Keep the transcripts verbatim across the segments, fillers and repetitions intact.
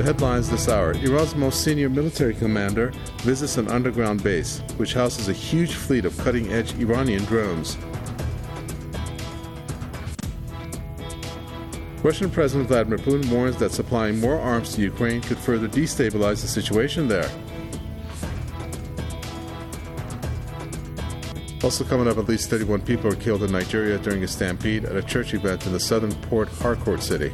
The headlines this hour: Iran's most senior military commander visits an underground base, which houses a huge fleet of cutting-edge Iranian drones. Russian President Vladimir Putin warns that supplying more arms to Ukraine could further destabilize the situation there. Also coming up, at least thirty-one people are killed in Nigeria during a stampede at a church event in the southern Port Harcourt city.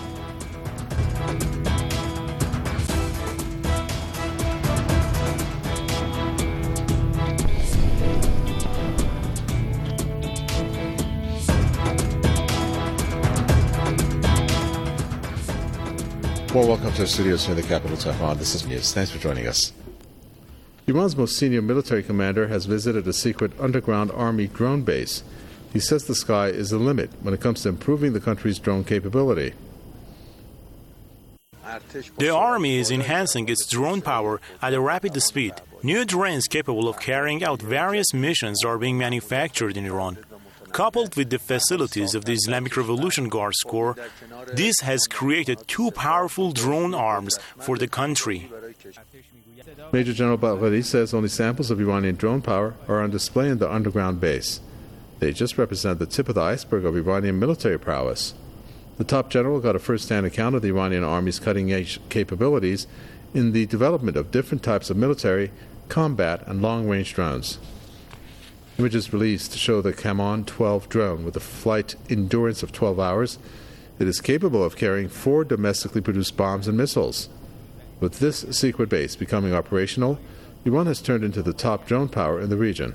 Well, welcome to our studios here in the capital, Tehran. This is News. Thanks for joining us. Iran's most senior military commander has visited a secret underground army drone base. He says the sky is the limit when it comes to improving the country's drone capability. The army is enhancing its drone power at a rapid speed. New drones capable of carrying out various missions are being manufactured in Iran. Coupled with the facilities of the Islamic Revolution Guards Corps, this has created two powerful drone arms for the country. Major General Bagheri says only samples of Iranian drone power are on display in the underground base. They just represent the tip of the iceberg of Iranian military prowess. The top general got a first-hand account of the Iranian army's cutting-edge capabilities in the development of different types of military, combat, and long-range drones. Images released show the Kaman twelve drone with a flight endurance of twelve hours. It is capable of carrying four domestically produced bombs and missiles. With this secret base becoming operational, Iran has turned into the top drone power in the region.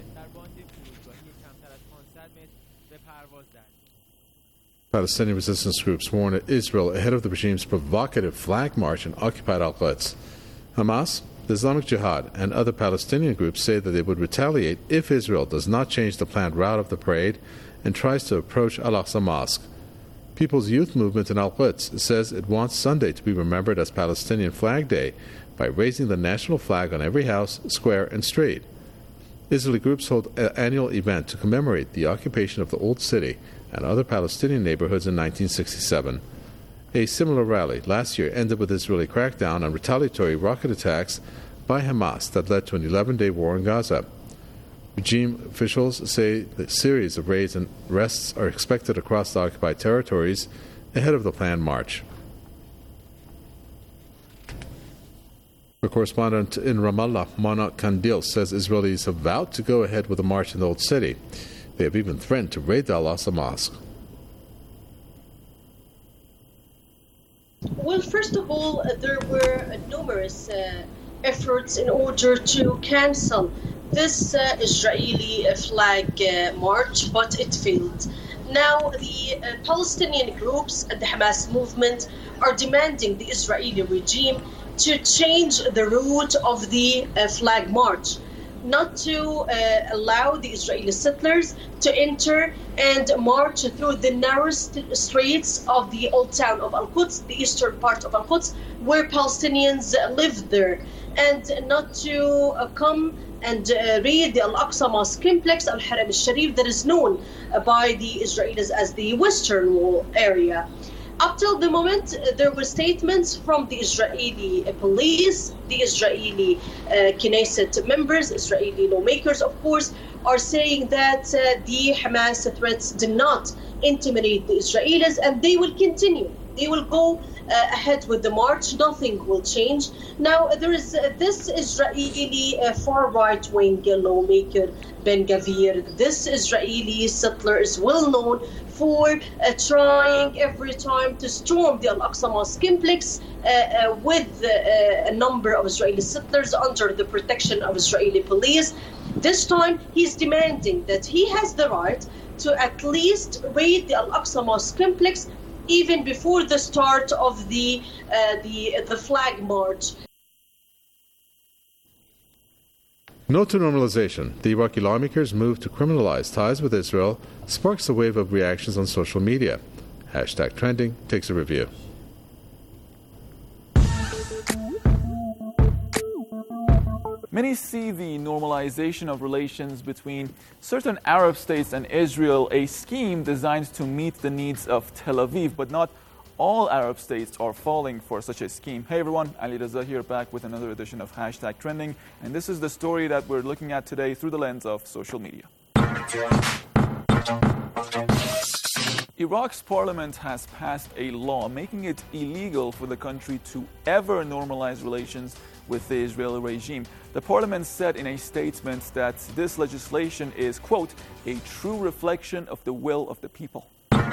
Palestinian resistance groups warn at Israel ahead of the regime's provocative flag march in occupied Al-Quds. Hamas, the Islamic Jihad, and other Palestinian groups say that they would retaliate if Israel does not change the planned route of the parade and tries to approach Al-Aqsa Mosque. People's Youth Movement in Al-Quds says it wants Sunday to be remembered as Palestinian Flag Day by raising the national flag on every house, square, and street. Israeli groups hold an annual event to commemorate the occupation of the Old City and other Palestinian neighborhoods in nineteen sixty-seven. A similar rally last year ended with Israeli crackdown on retaliatory rocket attacks by Hamas that led to an eleven-day war in Gaza. Regime officials say that a series of raids and arrests are expected across the occupied territories ahead of the planned march. Our correspondent in Ramallah, Mana Kandil, says Israelis have vowed to go ahead with the march in the Old City. They have even threatened to raid the Al-Aqsa Mosque. Well, first of all, uh, there were uh, numerous uh, efforts in order to cancel this uh, Israeli uh, flag uh, march, but it failed. Now, the uh, Palestinian groups and the Hamas movement are demanding the Israeli regime to change the route of the uh, flag march, not to uh, allow the Israeli settlers to enter and march through the narrowest streets of the old town of Al-Quds, the eastern part of Al-Quds, where Palestinians live there, and not to uh, come and uh, raid the Al-Aqsa Mosque complex, Al-Haram al-Sharif, that is known uh, by the Israelis as the Western Wall area. Up till the moment, uh, there were statements from the Israeli uh, police, the Israeli uh, Knesset members, Israeli lawmakers, of course, are saying that uh, the Hamas threats did not intimidate the Israelis, and they will continue. They will go uh, ahead with the march. Nothing will change. Now, there is uh, this Israeli uh, far-right wing lawmaker, Ben-Gvir. This Israeli settler is well known for uh, trying every time to storm the Al-Aqsa Mosque complex uh, uh, with uh, a number of Israeli settlers under the protection of Israeli police. This time, he's demanding that he has the right to at least raid the Al-Aqsa Mosque complex even before the start of the uh, the the flag march. No to normalization. The Iraqi lawmakers' move to criminalize ties with Israel sparks a wave of reactions on social media. Hashtag Trending takes a review. Many see the normalization of relations between certain Arab states and Israel a scheme designed to meet the needs of Tel Aviv, but not all Arab states are falling for such a scheme. Hey everyone, Ali Raza here, back with another edition of Hashtag Trending, and this is the story that we're looking at today through the lens of social media. Iraq's parliament has passed a law making it illegal for the country to ever normalize relations with the Israeli regime. The parliament said in a statement that this legislation is, quote, a true reflection of the will of the people.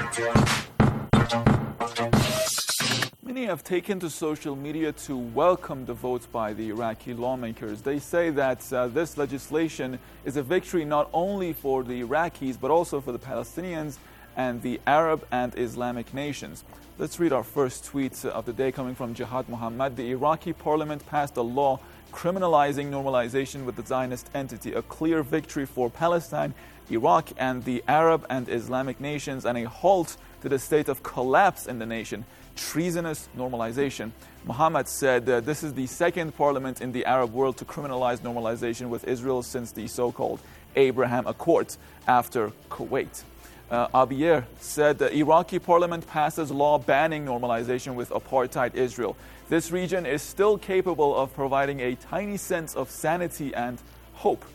Many have taken to social media to welcome the vote by the Iraqi lawmakers. They say that uh, this legislation is a victory not only for the Iraqis but also for the Palestinians and the Arab and Islamic nations. Let's read our first tweet of the day coming from Jihad Muhammad. The Iraqi parliament passed a law criminalizing normalization with the Zionist entity, a clear victory for Palestine, Iraq, and the Arab and Islamic nations, and a halt to the state of collapse in the nation. Treasonous normalization. Muhammad said uh, this is the second parliament in the Arab world to criminalize normalization with Israel since the so-called Abraham Accords after Kuwait. Uh, Abier said the Iraqi parliament passes law banning normalization with apartheid Israel. This region is still capable of providing a tiny sense of sanity and hope.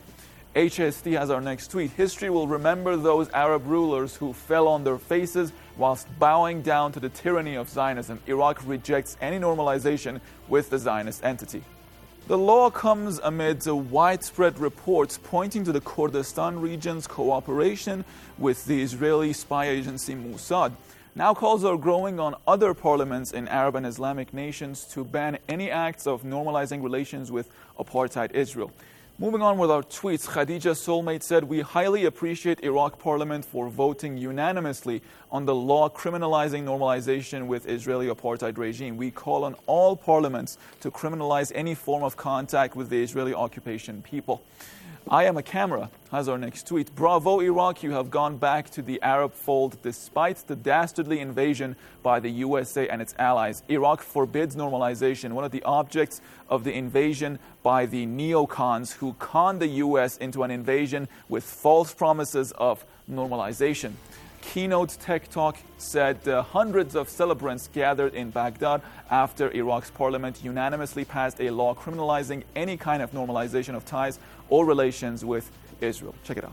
H S T has our next tweet. History will remember those Arab rulers who fell on their faces whilst bowing down to the tyranny of Zionism. Iraq rejects any normalization with the Zionist entity. The law comes amid widespread reports pointing to the Kurdistan region's cooperation with the Israeli spy agency Mossad. Now calls are growing on other parliaments in Arab and Islamic nations to ban any acts of normalizing relations with apartheid Israel. Moving on with our tweets, Khadija Soulmate said, we highly appreciate Iraq Parliament for voting unanimously on the law criminalizing normalization with Israeli apartheid regime. We call on all parliaments to criminalize any form of contact with the Israeli occupation people. I am a camera has our next tweet. Bravo, Iraq, you have gone back to the Arab fold despite the dastardly invasion by the U S A and its allies. Iraq forbids normalization, one of the objects of the invasion by the neocons who conned the U S into an invasion with false promises of normalization. Keynote Tech Talk said uh, hundreds of celebrants gathered in Baghdad after Iraq's parliament unanimously passed a law criminalizing any kind of normalization of ties or relations with Israel. Check it out.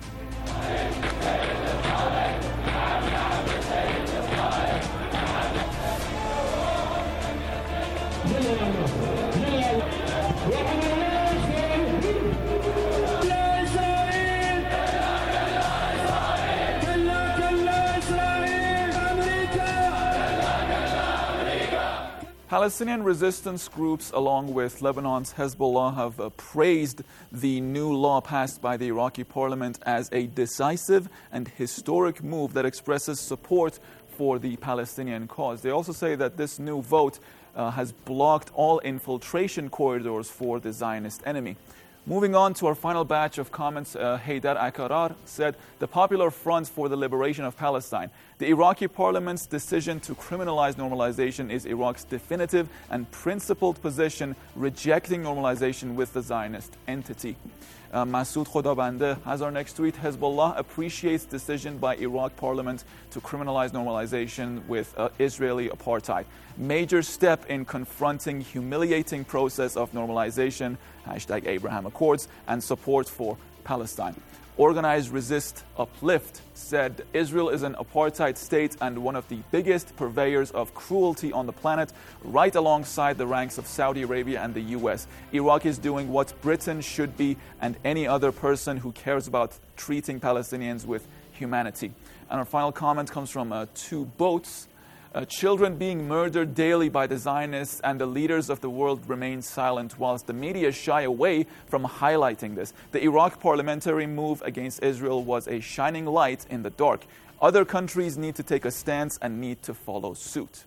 Palestinian resistance groups, along with Lebanon's Hezbollah, have uh, praised the new law passed by the Iraqi parliament as a decisive and historic move that expresses support for the Palestinian cause. They also say that this new vote uh, has blocked all infiltration corridors for the Zionist enemy. Moving on to our final batch of comments, uh, Haydar Akarar said, the Popular Front for the Liberation of Palestine. The Iraqi parliament's decision to criminalize normalization is Iraq's definitive and principled position rejecting normalization with the Zionist entity. Uh, Masoud Khodabande has our next tweet. Hezbollah appreciates decision by Iraq parliament to criminalize normalization with uh, Israeli apartheid. Major step in confronting humiliating process of normalization, hashtag Abraham Accords, and support for Palestine. Organize, Resist, Uplift said Israel is an apartheid state and one of the biggest purveyors of cruelty on the planet, right alongside the ranks of Saudi Arabia and the U S. Iraq is doing what Britain should be and any other person who cares about treating Palestinians with humanity. And our final comment comes from uh, Two Boats. Uh, children being murdered daily by the Zionists and the leaders of the world remain silent whilst the media shy away from highlighting this. The Iraq parliamentary move against Israel was a shining light in the dark. Other countries need to take a stance and need to follow suit.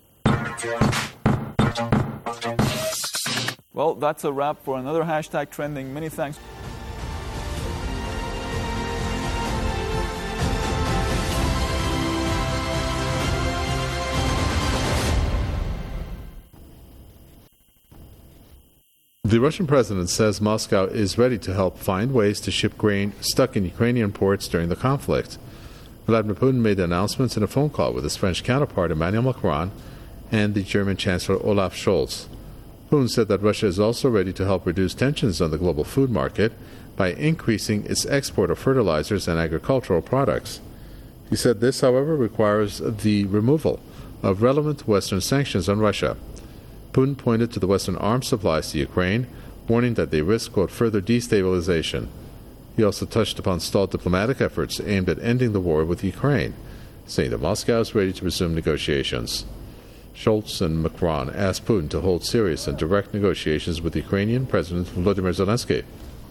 Well, that's a wrap for another Hashtag Trending. Many thanks. The Russian president says Moscow is ready to help find ways to ship grain stuck in Ukrainian ports during the conflict. Vladimir Putin made the announcements in a phone call with his French counterpart Emmanuel Macron and the German Chancellor Olaf Scholz. Putin said that Russia is also ready to help reduce tensions on the global food market by increasing its export of fertilizers and agricultural products. He said this, however, requires the removal of relevant Western sanctions on Russia. Putin pointed to the Western arms supplies to Ukraine, warning that they risk, quote, further destabilization. He also touched upon stalled diplomatic efforts aimed at ending the war with Ukraine, saying that Moscow is ready to resume negotiations. Scholz and Macron asked Putin to hold serious and direct negotiations with Ukrainian President Volodymyr Zelensky.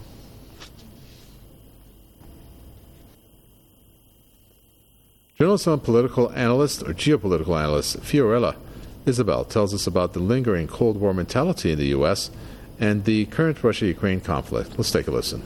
Journalist and political analyst, or geopolitical analyst, Fiorella Isabel tells us about the lingering Cold War mentality in the U S and the current Russia-Ukraine conflict. Let's take a listen.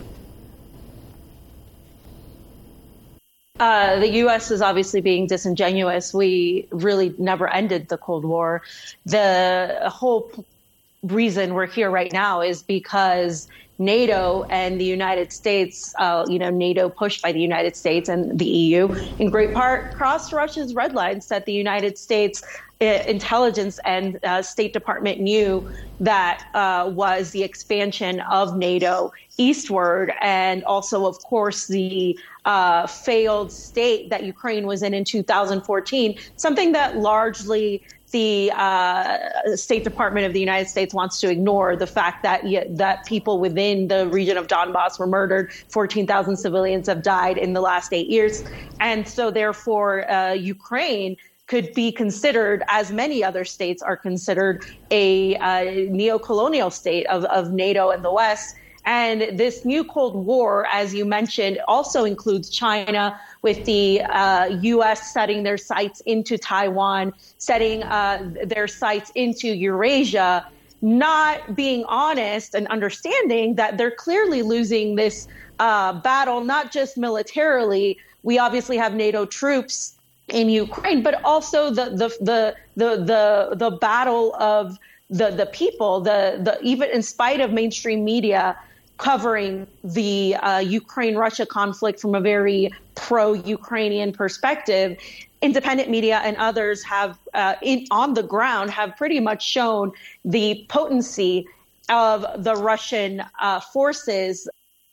Uh, the U S is obviously being disingenuous. We really never ended the Cold War. The whole p- reason we're here right now is because NATO and the United States, uh, you know, NATO pushed by the United States and the E U, in great part crossed Russia's red lines that the United States uh, intelligence and uh, State Department knew that uh, was the expansion of NATO eastward, and also, of course, the uh, failed state that Ukraine was in in two thousand fourteen, something that largely the uh, State Department of the United States wants to ignore, the fact that that people within the region of Donbass were murdered, fourteen thousand civilians have died in the last eight years. And so therefore, uh, Ukraine could be considered, as many other states are considered, a uh, neo-colonial state of, of NATO and the West. And this new Cold War, as you mentioned, also includes China, with the uh, U S setting their sights into Taiwan, setting uh, their sights into Eurasia, not being honest and understanding that they're clearly losing this uh, battle, not just militarily. We obviously have NATO troops in Ukraine, but also the the the the the, the battle of the the people, the the even in spite of mainstream media covering the uh, Ukraine-Russia conflict from a very pro-Ukrainian perspective, independent media and others have, uh, in, on the ground, have pretty much shown the potency of the Russian uh, forces.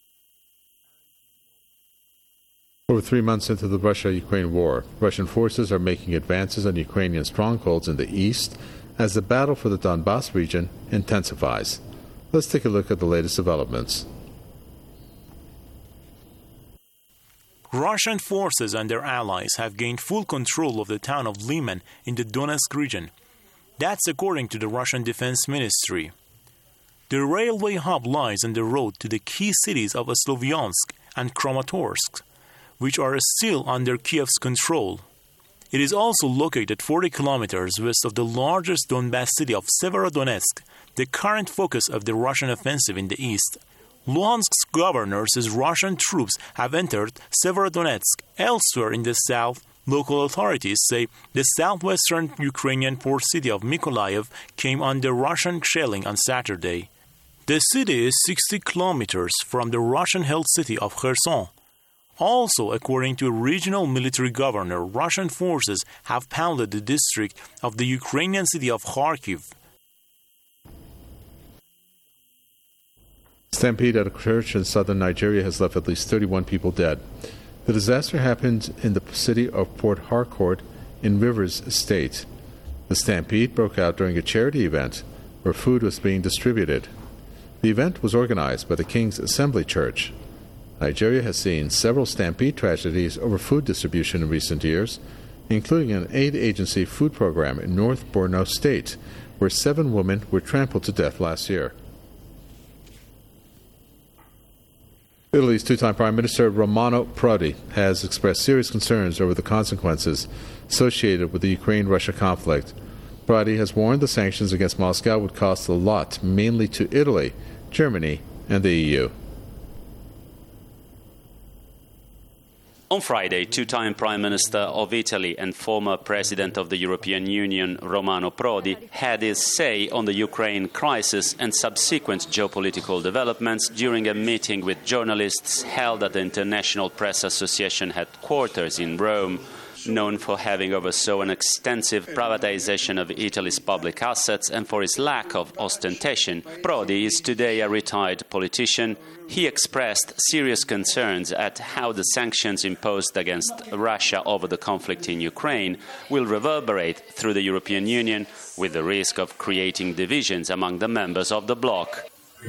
Over three months into the Russia-Ukraine war, Russian forces are making advances on Ukrainian strongholds in the east as the battle for the Donbass region intensifies. Let's take a look at the latest developments. Russian forces and their allies have gained full control of the town of Liman in the Donetsk region. That's according to the Russian Defense Ministry. The railway hub lies on the road to the key cities of Slovyansk and Kramatorsk, which are still under Kiev's control. It is also located forty kilometers west of the largest Donbass city of Severodonetsk, the current focus of the Russian offensive in the east. Luhansk's governor says Russian troops have entered Severodonetsk. Elsewhere in the south, local authorities say the southwestern Ukrainian port city of Mykolaiv came under Russian shelling on Saturday. The city is sixty kilometers from the Russian-held city of Kherson. Also, according to a regional military governor, Russian forces have pounded the district of the Ukrainian city of Kharkiv. Stampede at a church in southern Nigeria has left at least thirty-one people dead. The disaster happened in the city of Port Harcourt in Rivers State. The stampede broke out during a charity event where food was being distributed. The event was organized by the King's Assembly Church. Nigeria has seen several stampede tragedies over food distribution in recent years, including an aid agency food program in North Borno State, where seven women were trampled to death last year. Italy's two-time Prime Minister Romano Prodi has expressed serious concerns over the consequences associated with the Ukraine-Russia conflict. Prodi has warned the sanctions against Moscow would cost a lot, mainly to Italy, Germany, and the E U. On Friday, two-time Prime Minister of Italy and former President of the European Union, Romano Prodi, had his say on the Ukraine crisis and subsequent geopolitical developments during a meeting with journalists held at the International Press Association headquarters in Rome. Known for having oversaw an extensive privatization of Italy's public assets and for his lack of ostentation, Prodi is today a retired politician. He expressed serious concerns at how the sanctions imposed against Russia over the conflict in Ukraine will reverberate through the European Union, with the risk of creating divisions among the members of the bloc.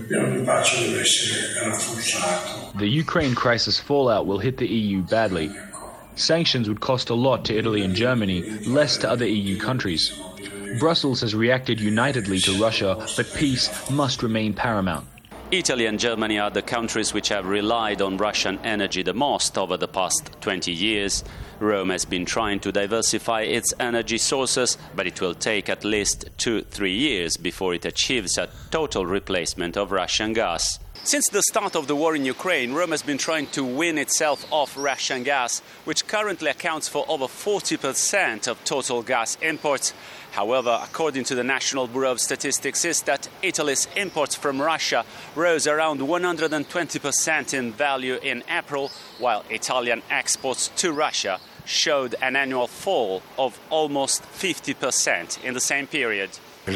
The Ukraine crisis fallout will hit the E U badly. Sanctions would cost a lot to Italy and Germany, less to other E U countries. Brussels has reacted unitedly to Russia, but peace must remain paramount. Italy and Germany are the countries which have relied on Russian energy the most over the past twenty years. Rome has been trying to diversify its energy sources, but it will take at least two, three years before it achieves a total replacement of Russian gas. Since the start of the war in Ukraine, Rome has been trying to wean itself off Russian gas, which currently accounts for over forty percent of total gas imports. However, according to the National Bureau of Statistics, is that Italy's imports from Russia rose around one hundred twenty percent in value in April, while Italian exports to Russia showed an annual fall of almost fifty percent in the same period. I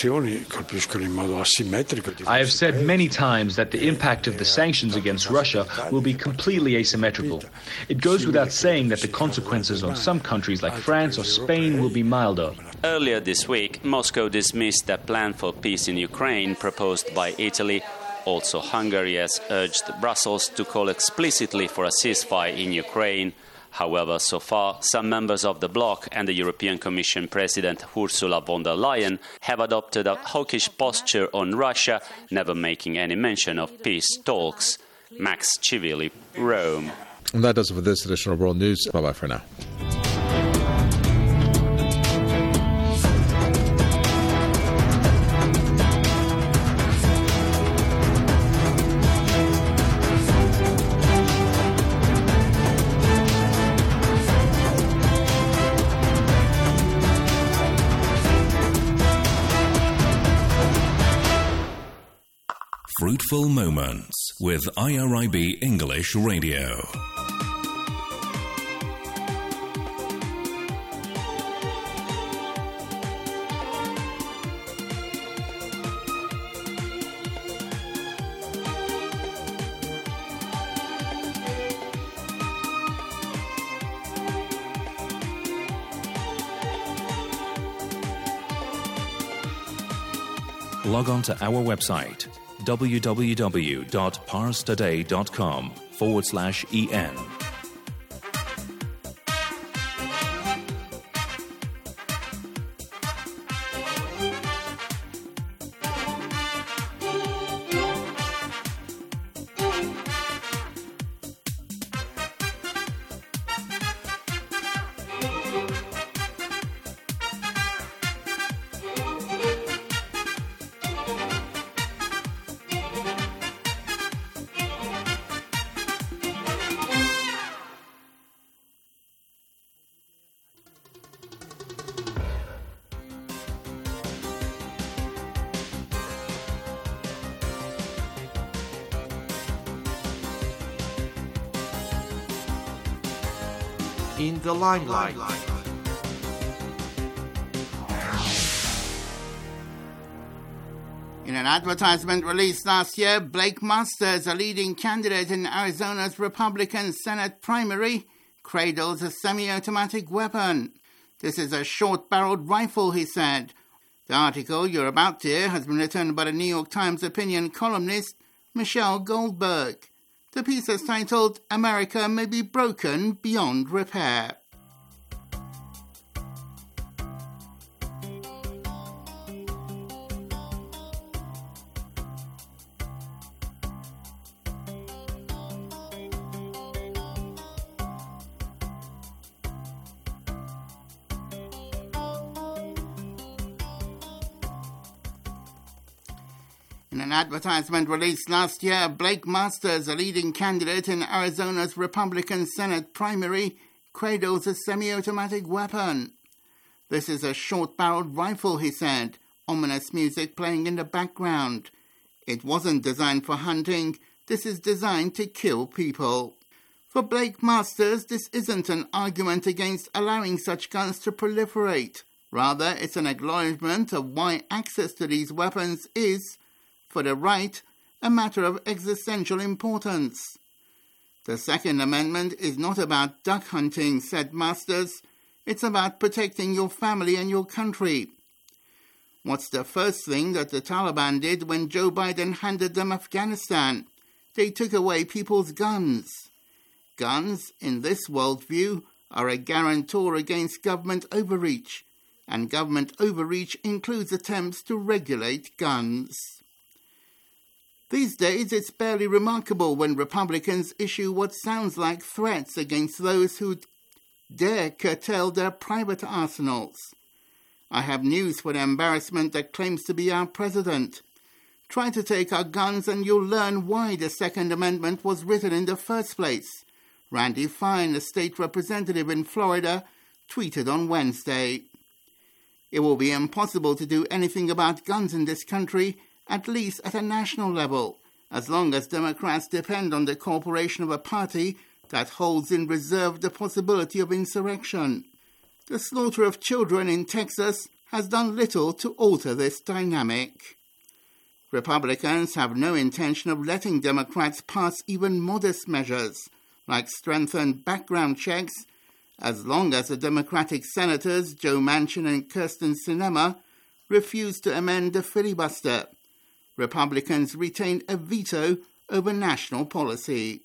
have said many times that the impact of the sanctions against Russia will be completely asymmetrical. It goes without saying that the consequences on some countries like France or Spain will be milder. Earlier this week, Moscow dismissed a plan for peace in Ukraine proposed by Italy. Also, Hungary has urged Brussels to call explicitly for a ceasefire in Ukraine. However, so far, some members of the bloc and the European Commission President Ursula von der Leyen have adopted a hawkish posture on Russia, never making any mention of peace talks. Max Civilli, Rome. And that does it for this edition of World News. Bye-bye for now. Fruitful Moments with I R I B English Radio. Log on to our website www.parstoday.com forward slash en. In the limelight. In an advertisement released last year, Blake Masters, a leading candidate in Arizona's Republican Senate primary, cradles a semi-automatic weapon. This is a short-barreled rifle, he said. The article you're about to hear has been written by the New York Times opinion columnist Michelle Goldberg. The piece is titled, America May Be Broken Beyond Repair. In an advertisement released last year, Blake Masters, a leading candidate in Arizona's Republican Senate primary, cradles a semi-automatic weapon. "This is a short-barreled rifle," he said, ominous music playing in the background. "It wasn't designed for hunting. This is designed to kill people." For Blake Masters, this isn't an argument against allowing such guns to proliferate. Rather, it's an acknowledgement of why access to these weapons is, for the right, a matter of existential importance. "The Second Amendment is not about duck hunting," said Masters. "It's about protecting your family and your country." What's the first thing that the Taliban did when Joe Biden handed them Afghanistan? They took away people's guns. Guns, in this worldview, are a guarantor against government overreach, and government overreach includes attempts to regulate guns. These days, it's barely remarkable when Republicans issue what sounds like threats against those who dare curtail their private arsenals. I have news for the embarrassment that claims to be our president. Try to take our guns and you'll learn why the Second Amendment was written in the first place, Randy Fine, a state representative in Florida, tweeted on Wednesday. It will be impossible to do anything about guns in this country, at least at a national level, as long as Democrats depend on the corporation of a party that holds in reserve the possibility of insurrection. The slaughter of children in Texas has done little to alter this dynamic. Republicans have no intention of letting Democrats pass even modest measures, like strengthened background checks, as long as the Democratic senators Joe Manchin and Kyrsten Sinema refuse to amend the filibuster. Republicans retain a veto over national policy.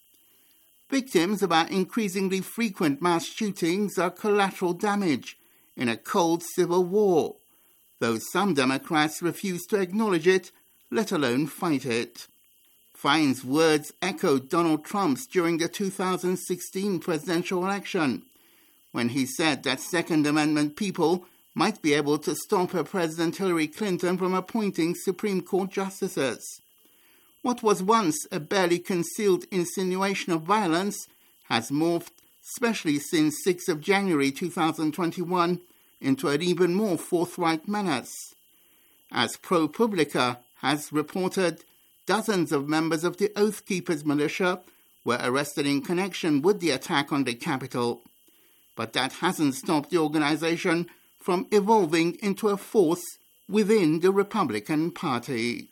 Victims of our increasingly frequent mass shootings are collateral damage in a cold civil war, though some Democrats refuse to acknowledge it, let alone fight it. Fine's words echoed Donald Trump's during the two thousand sixteen presidential election, when he said that Second Amendment people might be able to stop her President Hillary Clinton from appointing Supreme Court justices. What was once a barely concealed insinuation of violence has morphed, especially since sixth of January two thousand twenty-one, into an even more forthright menace. As ProPublica has reported, dozens of members of the Oath Keepers militia were arrested in connection with the attack on the Capitol. But that hasn't stopped the organization from evolving into a force within the Republican Party.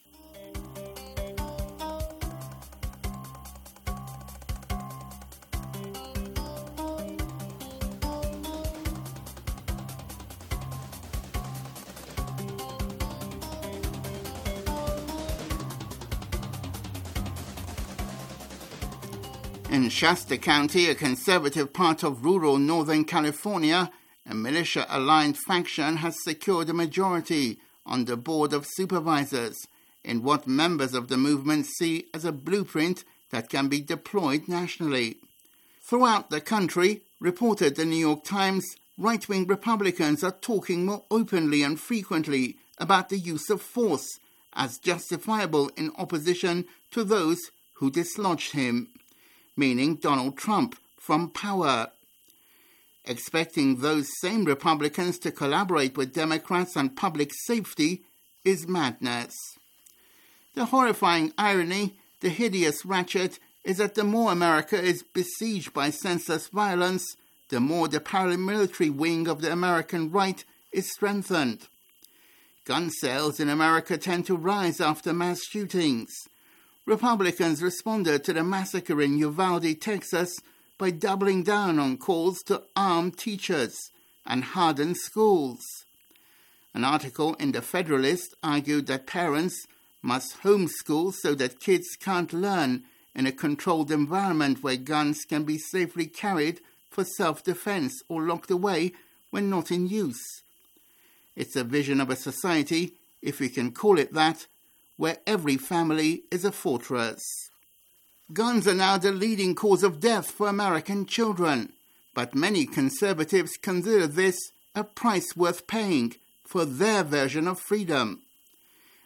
In Shasta County, a conservative part of rural Northern California, a militia-aligned faction has secured a majority on the Board of Supervisors in what members of the movement see as a blueprint that can be deployed nationally. Throughout the country, reported the New York Times, right-wing Republicans are talking more openly and frequently about the use of force as justifiable in opposition to those who dislodged him, meaning Donald Trump, from power. Expecting those same Republicans to collaborate with Democrats on public safety is madness. The horrifying irony, the hideous ratchet, is that the more America is besieged by senseless violence, the more the paramilitary wing of the American right is strengthened. Gun sales in America tend to rise after mass shootings. Republicans responded to the massacre in Uvalde, Texas, by doubling down on calls to arm teachers and harden schools. An article in The Federalist argued that parents must homeschool so that kids can't learn in a controlled environment where guns can be safely carried for self-defense or locked away when not in use. It's a vision of a society, if we can call it that, where every family is a fortress. Guns are now the leading cause of death for American children, but many conservatives consider this a price worth paying for their version of freedom.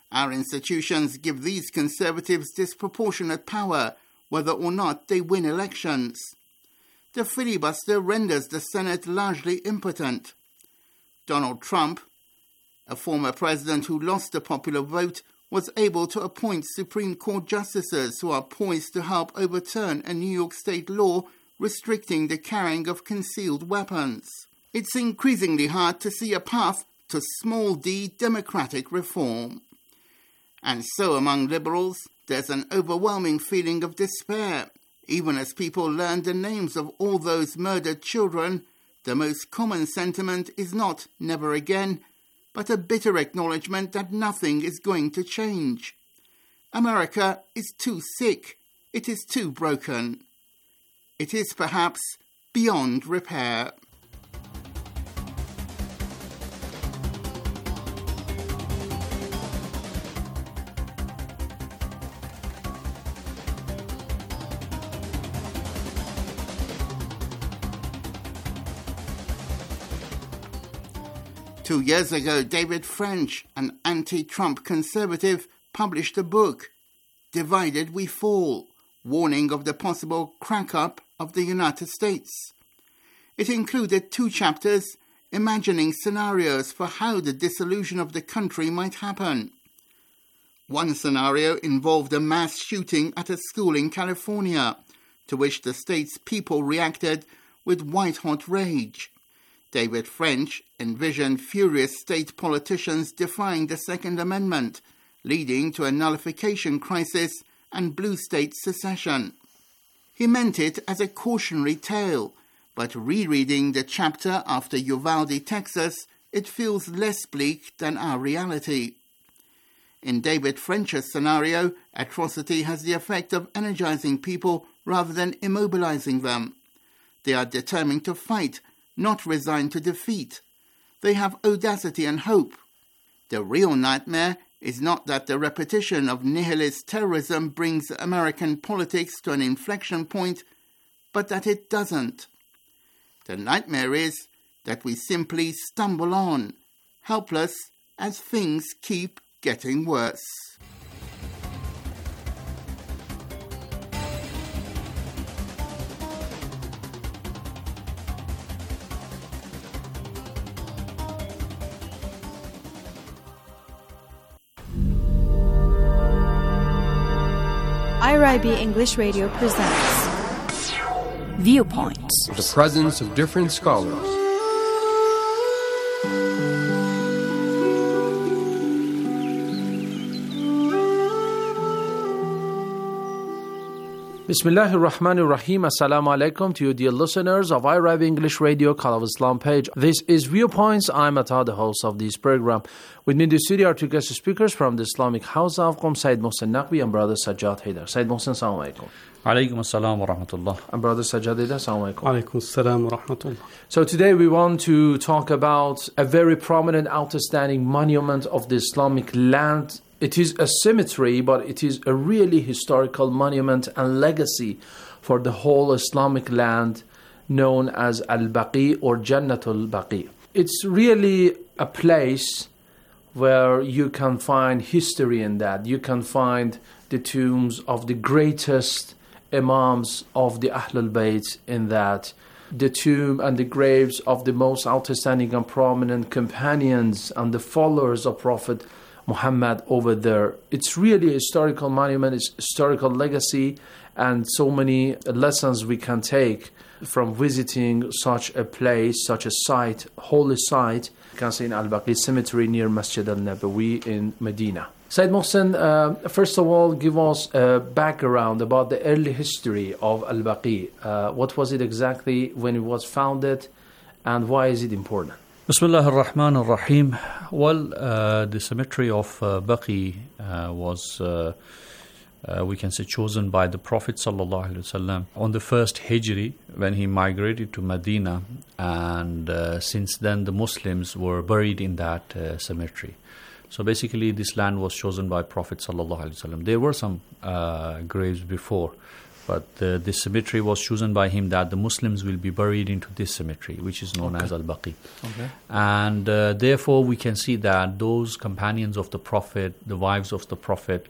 Our institutions give these conservatives disproportionate power, whether or not they win elections. The filibuster renders the Senate largely impotent. Donald Trump, a former president who lost the popular vote, was able to appoint Supreme Court justices who are poised to help overturn a New York state law restricting the carrying of concealed weapons. It's increasingly hard to see a path to small d democratic reform. And so among liberals, there's an overwhelming feeling of despair. Even as people learn the names of all those murdered children, the most common sentiment is not never again, but a bitter acknowledgement that nothing is going to change. America is too sick. It is too broken. It is perhaps beyond repair. Two years ago, David French, an anti-Trump conservative, published a book, Divided We Fall, warning of the possible crack-up of the United States. It included two chapters imagining scenarios for how the dissolution of the country might happen. One scenario involved a mass shooting at a school in California, to which the state's people reacted with white-hot rage. David French envisioned furious state politicians defying the Second Amendment, leading to a nullification crisis and blue state secession. He meant it as a cautionary tale, but rereading the chapter after Uvalde, Texas, it feels less bleak than our reality. In David French's scenario, atrocity has the effect of energizing people rather than immobilizing them. They are determined to fight, not resigned to defeat. They have audacity and hope. The real nightmare is not that the repetition of nihilist terrorism brings American politics to an inflection point, but that it doesn't. The nightmare is that we simply stumble on, helpless as things keep getting worse. I R I B English Radio presents Viewpoints. The presence of different scholars. Bismillahir Rahmanir Rahim. Assalamu alaikum to you dear listeners of I R I B English Radio Call of Islam page. This is Viewpoints. I'm Atta, the host of this program. With me in the studio are two guest speakers from the Islamic House of Qom, Sayyid Mohsen Naqvi and Brother Sajjad Haidar. Sayyid Mohsen, assalamu alaikum. Alaikum assalam wa rahmatullah. And Brother Sajjad Haidar, assalamu alaikum. Alaikum assalam wa rahmatullah. So today we want to talk about a very prominent, outstanding monument of the Islamic land. It is a cemetery, but it is a really historical monument and legacy for the whole Islamic land, known as Al-Baqi or Jannatul Baqi. It's really a place where you can find history in that. You can find the tombs of the greatest imams of the Ahlul Bayt in that. The tomb and the graves of the most outstanding and prominent companions and the followers of Prophet Muhammad over there. It's really a historical monument, it's historical legacy, and so many lessons we can take from visiting such a place, such a site, holy site. You can see in Al-Baqi Cemetery near Masjid al-Nabawi in Medina. Sayyid Mohsen, uh, first of all, give us a background about the early history of Al-Baqi. Uh, what was it exactly when it was founded, and why is it important? Bismillah ar-Rahman ar-Rahim. Well, uh, the cemetery of uh, Baqi uh, was, uh, uh, we can say, chosen by the Prophet sallallahu alaihi wasallam on the first Hijri when he migrated to Medina, and uh, since then the Muslims were buried in that uh, cemetery. So basically, this land was chosen by Prophet sallallahu alaihi wasallam. There were some uh, graves before, But uh, this cemetery was chosen by him that the Muslims will be buried into this cemetery, which is known Okay. as Al-Baqi. Okay. And uh, therefore, we can see that those companions of the Prophet, the wives of the Prophet,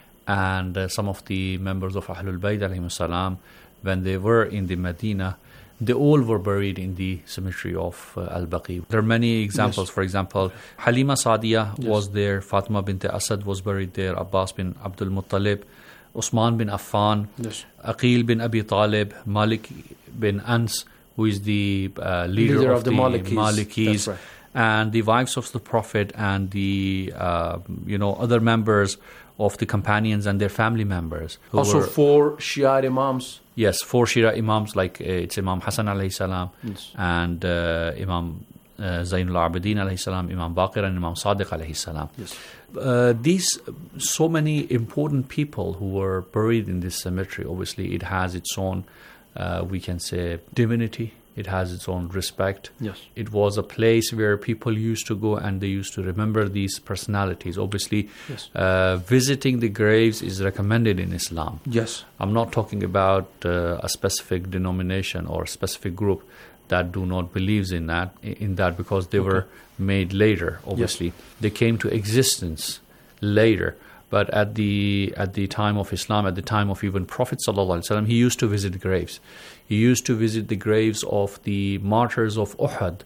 and uh, some of the members of Ahlul Bayt alayhim salam, when they were in the Medina, they all were buried in the cemetery of uh, Al-Baqi. There are many examples. Yes. For example, Halima Saadiya Yes. was there, Fatima bint Asad was buried there, Abbas bin Abdul Muttalib, Usman bin Affan, Yes. Aqil bin Abi Talib, Malik bin Ans, who is the uh, leader, Leader of, of the the Malikis. Malikis, That's right. and the wives of the Prophet, and the uh, you know other members of the companions and their family members. who Also were, four Shia Imams. yes, four Shia Imams, like uh, it's Imam Hassan alayhi salam, Yes. and uh, Imam uh, Zainul Abidin alayhi salam, Imam Baqir, and Imam Sadiq alayhi salam. Yes. Uh, these so many important people who were buried in this cemetery. Obviously, it has its own, uh, we can say, divinity. It has its own respect. Yes. It was a place where people used to go and they used to remember these personalities. Obviously, Yes. uh, visiting the graves is recommended in Islam. Yes. I'm not talking about uh, a specific denomination or a specific group that do not believes in that in that because they Okay. were made later. Obviously, they came to existence later. But at the at the time of Islam, at the time of even Prophet sallallahu alaihi wasallam, he used to visit graves. He used to visit the graves of the martyrs of Uhud,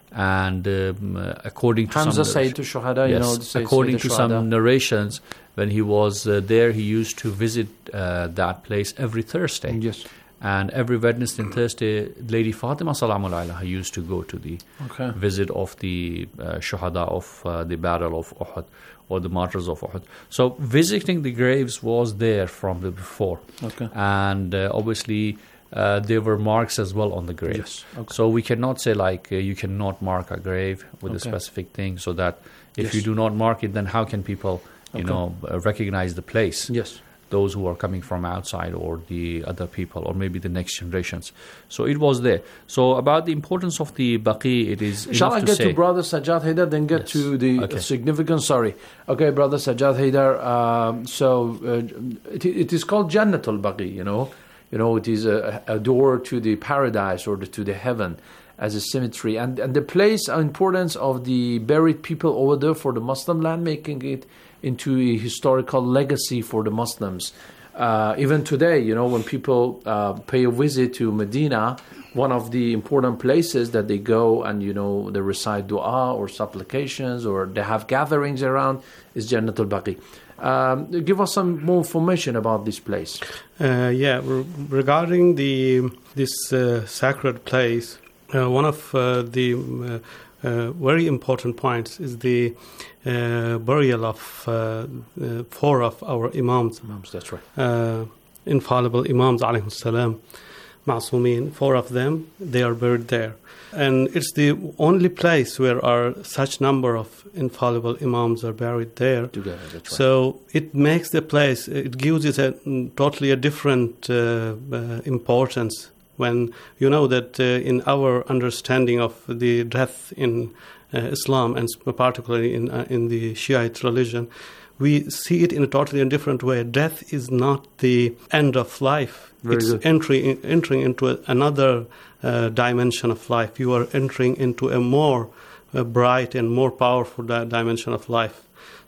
and um, uh, according to Hamza some Sayyid Shuhada, you yes, know, Sayyid- according Sayyid to Shuhada. some narrations, when he was uh, there, he used to visit uh, that place every Thursday. Yes. And every Wednesday and Thursday, Lady Fatima Salamu Alayha used to go to the Okay. visit of the uh, Shuhada of uh, the Battle of Uhud, or the martyrs of Uhud. So visiting the graves was there from the before. Okay. And uh, obviously uh, there were marks as well on the grave. Yes. Okay. So we cannot say like uh, you cannot mark a grave with a Okay. specific thing, so that if Yes. you do not mark it, then how can people, you Okay. know, uh, recognize the place? Yes. Those who are coming from outside, or the other people, or maybe the next generations. So it was there. So about the importance of the Baqi, it is Shall enough I to get say. to Brother Sajjad Haidar, then get Yes. to the Okay. significance? Sorry. Okay, Brother Sajjad Haidar. Um, so uh, it, it is called Jannatul Baqi, you know. You know, it is a, a door to the paradise or the, to the heaven as a cemetery. And, and the place, uh, importance of the buried people over there for the Muslim land, making it into a historical legacy for the Muslims. Uh, even today, you know, when people uh, pay a visit to Medina, one of the important places that they go and, you know, they recite dua or supplications or they have gatherings around is Jannatul Baqi. Um, give us some more information about this place. Uh, yeah, re- regarding the this uh, sacred place, uh, one of uh, the uh, uh, very important points is the uh, burial of uh, uh, four of our imams. Imams, that's right. Uh, infallible imams, alayhim salam, ma'sumin. Four of them, they are buried there. And it's the only place where are such number of infallible imams are buried there. Together, that's right. So it makes the place, it gives it a mm, totally a different uh, uh, importance when you know that uh, in our understanding of the death in uh, Islam, and particularly in uh, in the Shiite religion, we see it in a totally different way. Death is not the end of life. Very it's good. entry, entering into a, another uh, dimension of life. You are entering into a more uh, bright and more powerful di- dimension of life.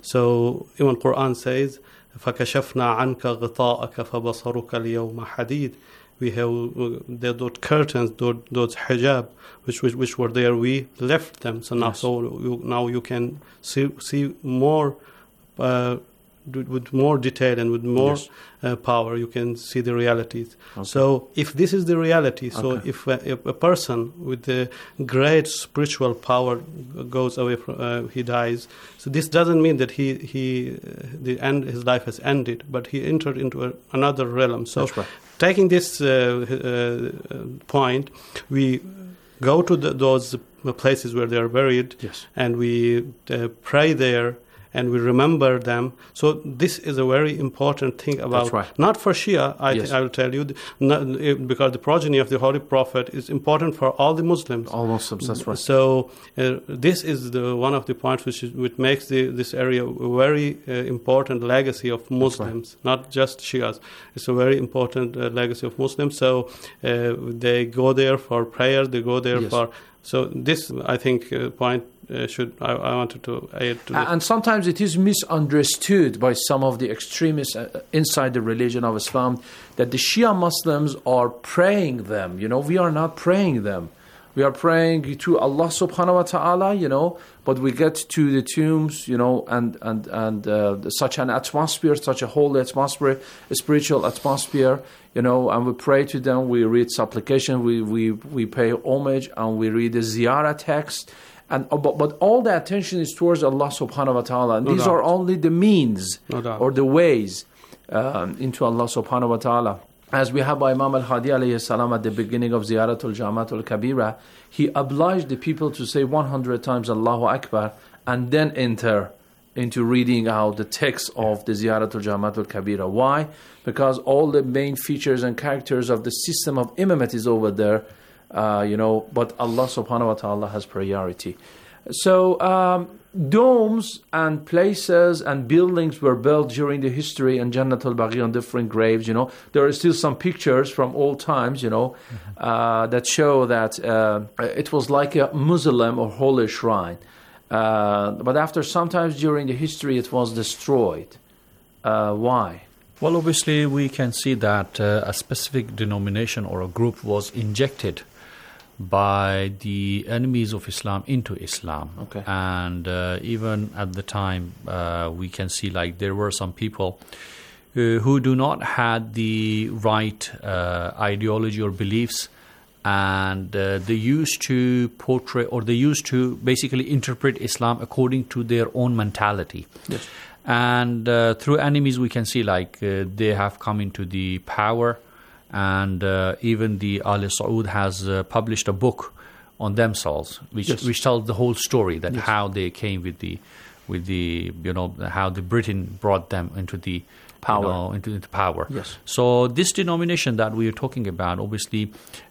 So even Quran says, فَكَشَفْنَا عَنْكَ غِطَاءَكَ فَبَصَرُكَ الْيَوْمَ حَدِيدٌ. We have uh, the, those curtains, those, those hijab, which, which which were there. We left them. So now, Yes. so you, now you can see see more, uh, d- with more detail and with more Yes. uh, power. You can see the realities. Okay. So if this is the reality, so Okay. if, a, if a person with a great spiritual power goes away from, uh, he dies. So this doesn't mean that he he uh, the end his life has ended, but he entered into a, another realm. So That's right. taking this uh, uh, point, we go to the, those places where they are buried, Yes. and we uh, pray there. and we remember them. So this is a very important thing about, right. not for Shia, I, Yes. th- I will tell you, not, because the progeny of the Holy Prophet is important for all the Muslims. All Muslims, that's right. So uh, this is the one of the points which, is, which makes the, this area a very uh, important legacy of Muslims, right. not just Shias. It's a very important uh, legacy of Muslims. So uh, they go there for prayer, they go there Yes. for... So this, I think, uh, point uh, should I, I wanted to add to this. And sometimes it is misunderstood by some of the extremists uh, inside the religion of Islam that the Shia Muslims are praying them. You know, we are not praying them. We are praying to Allah subhanahu wa ta'ala, you know, but we get to the tombs, you know, and, and, and uh, such an atmosphere, such a holy atmosphere, a spiritual atmosphere, you know, and we pray to them, we read supplication, we, we, we pay homage, and we read the ziyarah text. And, but, but all the attention is towards Allah subhanahu wa ta'ala. And No these doubt. are only the means No doubt. or the ways um, into Allah subhanahu wa ta'ala. As we have by Imam al-Hadi alayhi salam at the beginning of Ziyaratul Jamatul Kabira, he obliged the people to say one hundred times Allahu Akbar and then enter into reading out the text of the Ziyaratul Jamatul Kabira. Why? Because all the main features and characters of the system of imamate is over there, uh, you know, but Allah subhanahu wa ta'ala has priority. So, um, domes and places and buildings were built during the history in Jannatul Baqi on different graves, you know. There are still some pictures from old times, you know, mm-hmm. uh, that show that uh, it was like a Muslim or holy shrine. Uh, but after sometimes during the history, it was destroyed. Uh, why? Well, obviously, we can see that uh, a specific denomination or a group was injected by the enemies of Islam into Islam. Okay. And uh, even at the time, uh, we can see like there were some people uh, who do not had the right uh, ideology or beliefs, and uh, they used to portray or they used to basically interpret Islam according to their own mentality. Yes. And uh, through enemies, we can see like uh, they have come into the power. And uh, even the Al Saud has uh, published a book on themselves, which Yes. which tells the whole story that Yes. how they came with the with the you know how the Britain brought them into the Power. you know, into, into power. Yes. So this denomination that we are talking about, obviously,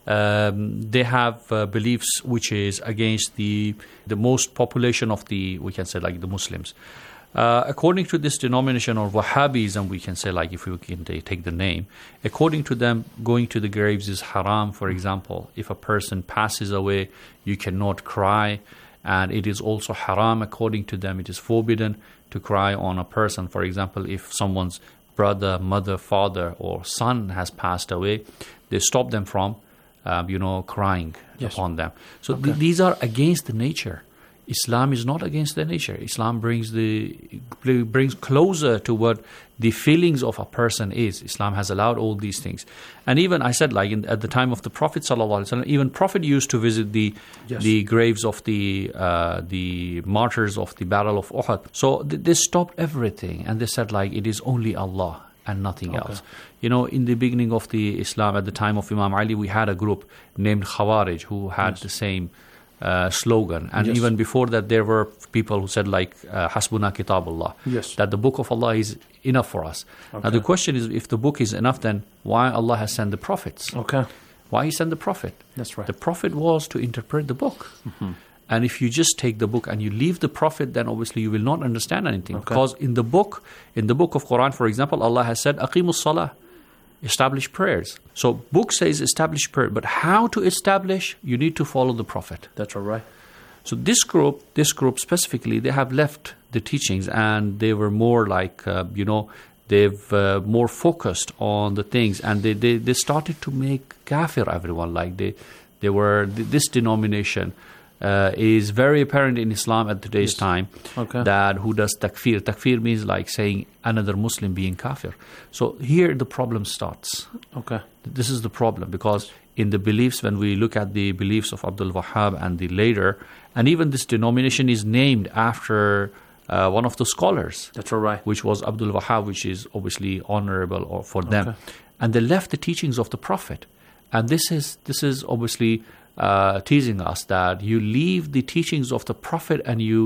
um, they have uh, beliefs which is against the the most population of the, we can say like the Muslims. Uh, according to this denomination or Wahhabism, we can say like if we can take the name, according to them, going to the graves is haram. For example, if a person passes away, you cannot cry, and it is also haram. According to them, it is forbidden to cry on a person. For example, if someone's brother, mother, father, or son has passed away, they stop them from, um, you know, crying Yes. upon them. So Okay. th- these are against the nature. Islam is not against the nature. Islam brings the brings closer to what the feelings of a person is. Islam has allowed all these things, and even I said like in, at the time of the Prophet sallallahu alaihi wasallam, even Prophet used to visit the Yes. the graves of the uh, the martyrs of the Battle of Uhud. So th- they stopped everything and they said like it is only Allah and nothing Okay. else. You know, in the beginning of the Islam, at the time of Imam Ali, we had a group named Khawarij who had Yes. the same uh, slogan. And Yes. even before that, there were people who said like, uh, Hasbuna Kitabullah, Yes. that the book of Allah is enough for us. Now Okay. the question is, if the book is enough, then why Allah has sent the prophets? Okay. Why He sent the prophet? That's right. The prophet was to interpret the book. And if you just take the book and you leave the prophet, then obviously you will not understand anything. Okay. Because in the book, in the book of Quran, for example, Allah has said, Aqimus Salah, establish prayers. So book says establish prayer, but how to establish, you need to follow the prophet. That's all right. So this group, this group specifically, they have left the teachings and they were more like, uh, you know, they've uh, more focused on the things, and they, they, they started to make kafir everyone. Like they, they were, this denomination uh, is very apparent in Islam at today's Yes. time. Okay. That who does takfir. Takfir means like saying another Muslim being kafir. So here the problem starts. Okay. This is the problem, because in the beliefs, when we look at the beliefs of Abdul Wahhab and the later, and even this denomination is named after uh, one of the scholars. That's all right. Which was Abdul Wahhab, which is obviously honorable or for them. Okay. And they left the teachings of the Prophet. And this is this is obviously uh, teasing us that you leave the teachings of the Prophet and you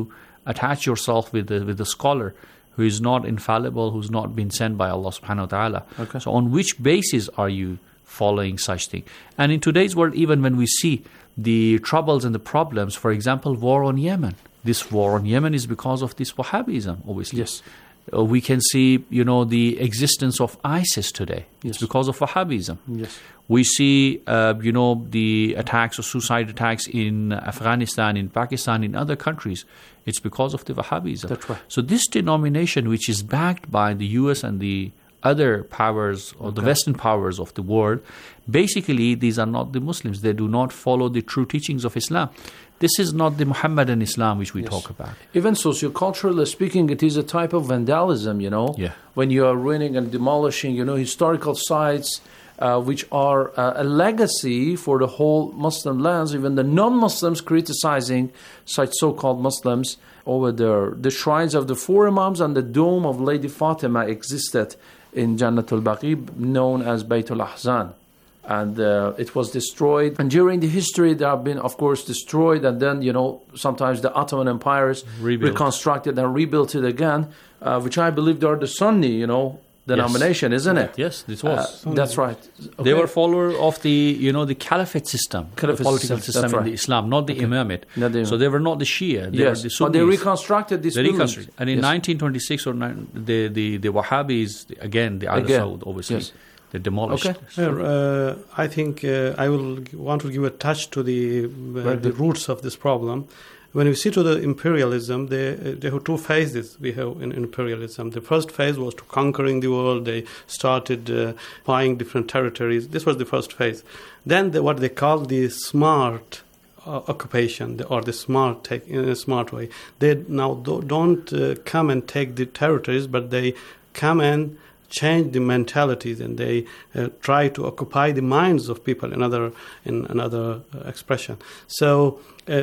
attach yourself with the, with the scholar who is not infallible, who's not been sent by Allah subhanahu wa ta'ala. Okay. So on which basis are you following such thing? And in today's world, even when we see the troubles and the problems, for example, war on Yemen. This war on Yemen is because of this Wahhabism, obviously. Yes. Uh, we can see, you know, the existence of ISIS today. Yes. It's because of Wahhabism. Yes. We see, uh, you know, the attacks or suicide attacks in Afghanistan, in Pakistan, in other countries. It's because of the Wahhabism. That's right. So this denomination, which is backed by the U S and the other powers or the Okay. Western powers of the world, basically these are not the Muslims. They do not follow the true teachings of Islam. This is not the Muhammadan Islam which we Yes. talk about. Even socioculturally speaking, it is a type of vandalism, you know, Yeah. when you are ruining and demolishing, you know, historical sites uh, which are uh, a legacy for the whole Muslim lands, even the non-Muslims criticizing such so-called Muslims over there. The shrines of the four Imams and the dome of Lady Fatima existed in Jannatul Baqi, known as Baytul Ahzan. And uh, it was destroyed. And during the history, they have been, of course, destroyed. And then, you know, sometimes the Ottoman empires Rebuilt. reconstructed and rebuilt it again, uh, which I believe they are the Sunni, you know, denomination, Yes. isn't it? Yes, this was. Uh, that's right. They Okay. were follower of the, you know, the caliphate system, Caliphate the political system, system that's in right. the Islam, not the Okay. imamate. Not the So imam. they were not the Shia. They Yes, were the but they Sunnis. reconstructed this They building. reconstructed. And in Yes. nineteen twenty-six or nine, the, the, the Wahhabis, again, the Al Again. Saud, obviously, Yes. they demolished. Okay. Sure, uh, I think uh, I will g- want to give a touch to the uh, the roots of this problem. When we see to the imperialism, they, uh, they have two phases we have in imperialism. The first phase was to conquering the world. They started uh, buying different territories. This was the first phase. Then the, what they call the smart uh, occupation, the, or the smart take in a smart way. They now do, don't uh, come and take the territories, but they come and change the mentalities, and they uh, try to occupy the minds of people. Another in another uh, expression. So. Uh,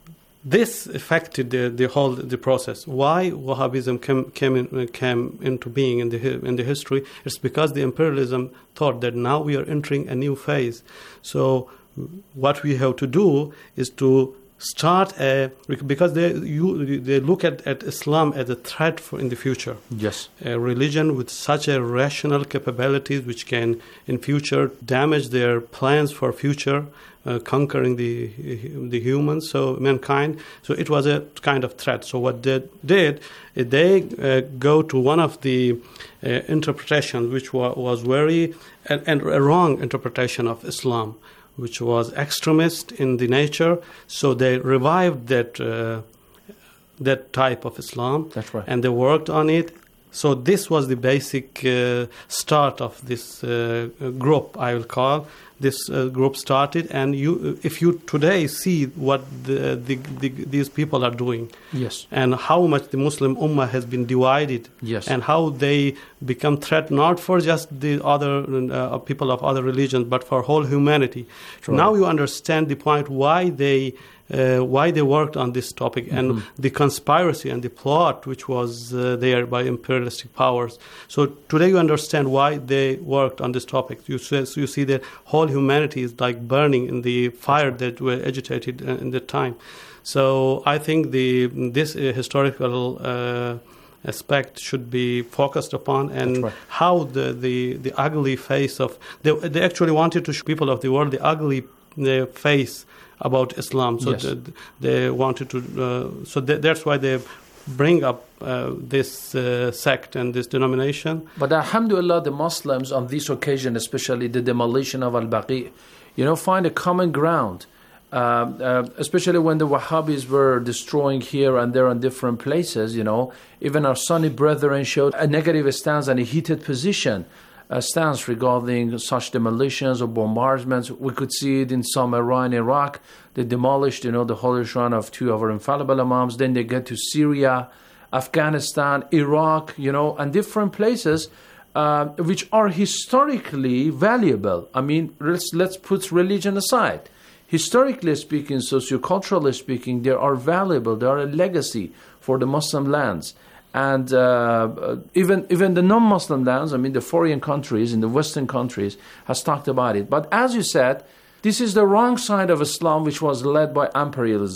This affected the, the whole the process. Why Wahhabism came came in, came into being in the hi- in the history? It's because the imperialism thought that now we are entering a new phase. So what we have to do is to start a because they you they look at, at Islam as a threat for in the future. Yes. A religion with such a rational capabilities which can in future damage their plans for future. Uh, conquering the the humans, so mankind. So it was a kind of threat. So what they did, is they uh, go to one of the uh, interpretations, which wa- was very and, and a wrong interpretation of Islam, which was extremist in the nature. So they revived that uh, that type of Islam. That's right. And they worked on it. So this was the basic uh, start of this uh, group, I will call. This uh, group started, and you, if you today see what the, the, the, these people are doing, Yes. and how much the Muslim Ummah has been divided, Yes. and how they become threat not for just the other uh, people of other religions, but for whole humanity. Sure. Now you understand the point why they uh, why they worked on this topic, and Mhm. the conspiracy and the plot which was uh, there by imperialistic powers. So today you understand why they worked on this topic. You see, so you see that whole humanity is like burning in the fire that were agitated uh, in that time. So I think the this uh, historical uh, aspect should be focused upon, and right. how the, the, the ugly face of they, they actually wanted to show people of the world the ugly uh, face about Islam. So Yes. the, they wanted to. Uh, so th- that's why they bring up uh, this uh, sect and this denomination. But alhamdulillah, the Muslims on this occasion, especially the demolition of Al-Baqi, you know, find a common ground. Uh, uh, especially when the Wahhabis were destroying here and there in different places, you know, even our Sunni brethren showed a negative stance and a heated position, a stance regarding such demolitions or bombardments. We could see it in Samarra in Iraq. They demolished, you know, the holy shrine of two of our infallible Imams. Then they get to Syria, Afghanistan, Iraq, you know, and different places uh, which are historically valuable. I mean, let's, let's put religion aside. Historically speaking, socioculturally speaking, they are valuable. They are a legacy for the Muslim lands. And uh, even even the non-Muslim lands, I mean the foreign countries, in the Western countries, has talked about it. But as you said, this is the wrong side of Islam, which was led by imperialism.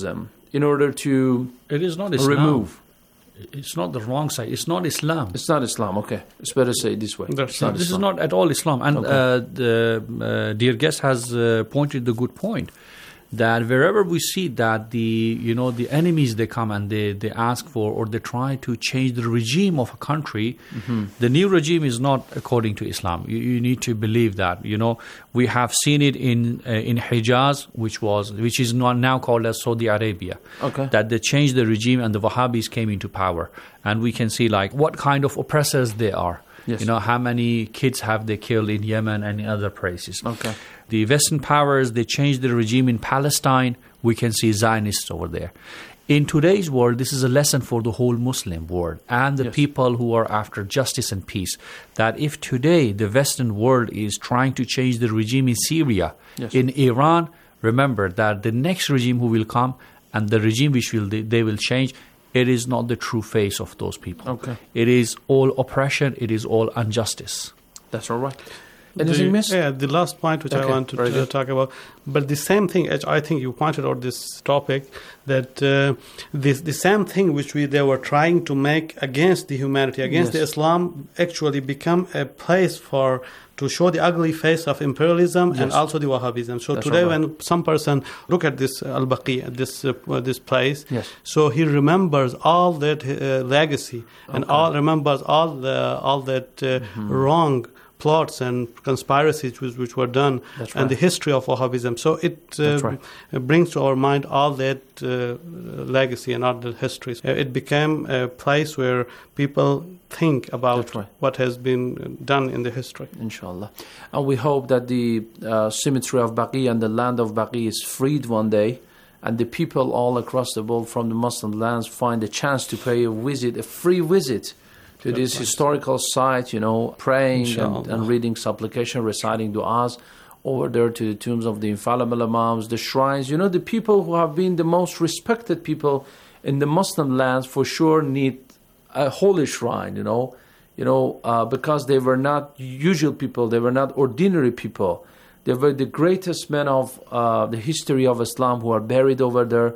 in order to it is not Islam. remove. It's not the wrong side. It's not Islam. It's not Islam. Okay, it's better to say it this way. It's not this Islam. Is not at all Islam. And okay. uh, the uh, dear guest has uh, pointed the good point that wherever we see that the you know the enemies they come and they, they ask for or they try to change the regime of a country, mm-hmm. the new regime is not according to Islam. You, you need to believe that. You know we have seen it in uh, in Hijaz, which was which is not now called as Saudi Arabia. Okay. That they changed the regime and the Wahhabis came into power, and we can see like what kind of oppressors they are. Yes. You know how many kids have they killed in Yemen and in other places. Okay. The Western powers, they changed the regime in Palestine. We can see Zionists over there. In today's world, this is a lesson for the whole Muslim world and the yes. people who are after justice and peace, that if today the Western world is trying to change the regime in Syria, yes. in Iran, remember that the next regime who will come and the regime which will they will change, it is not the true face of those people. Okay. It is all oppression. It is all injustice. That's all right. Anything the, missed? Yeah, the last point which okay, I want to, to talk about. But the same thing, as I think you pointed out this topic, that uh, this, the same thing which we they were trying to make against the humanity, against yes. the Islam, actually become a place for to show the ugly face of imperialism yes. and also the Wahhabism. So That's today right. when some person look at this Al-Baqi, this uh, this place, yes. so he remembers all that uh, legacy okay. and all remembers all the all that uh, mm-hmm. wrong plots and conspiracies which, which were done right. and the history of Wahhabism. So it uh, right. brings to our mind all that uh, legacy and all the histories. It became a place where people think about right. what has been done in the history. Inshallah. And we hope that the uh, cemetery of Baqi and the land of Baqi is freed one day, and the people all across the world from the Muslim lands find a chance to pay a visit, a free visit, to this historical site, you know, praying and, and reading supplication, reciting du'as, over there to the tombs of the infallible imams, the shrines. You know, the people who have been the most respected people in the Muslim lands for sure need a holy shrine, you know, you know, uh, because they were not usual people, they were not ordinary people. They were the greatest men of uh, the history of Islam who are buried over there.